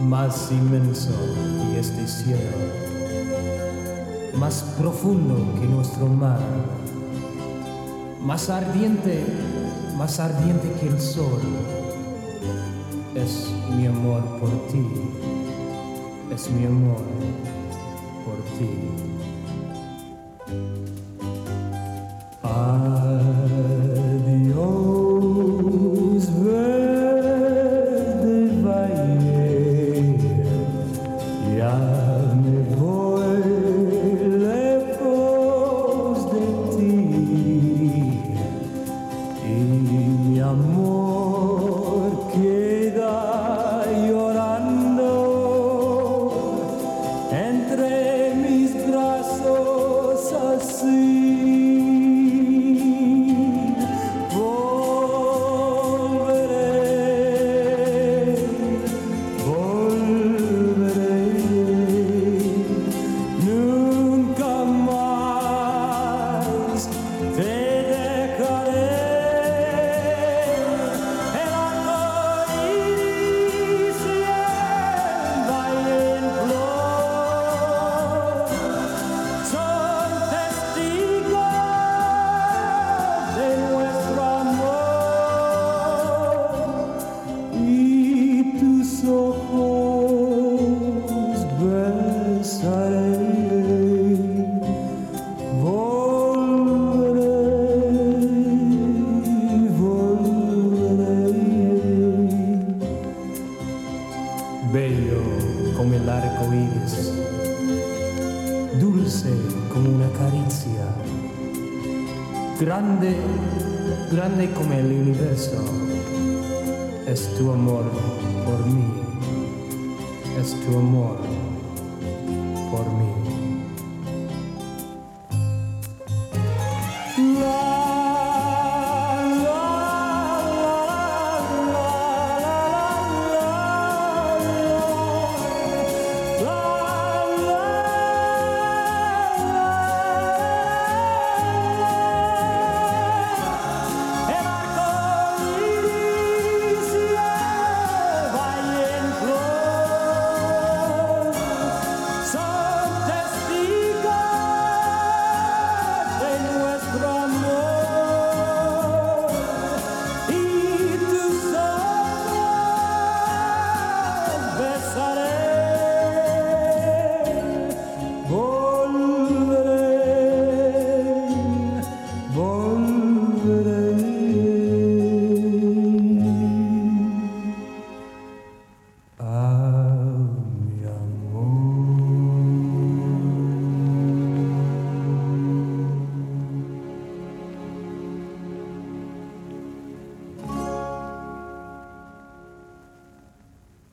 más inmenso que este cielo, más profundo que nuestro mar, más ardiente que el sol. Es mi amor por ti, es mi amor por ti. Adiós, verde valle, ya me voy lejos de ti, y mi amor queda llorando entre mis brazos así. Bello como el arco iris, dulce como una caricia, grande como el universo. Es tu amor por mí, es tu amor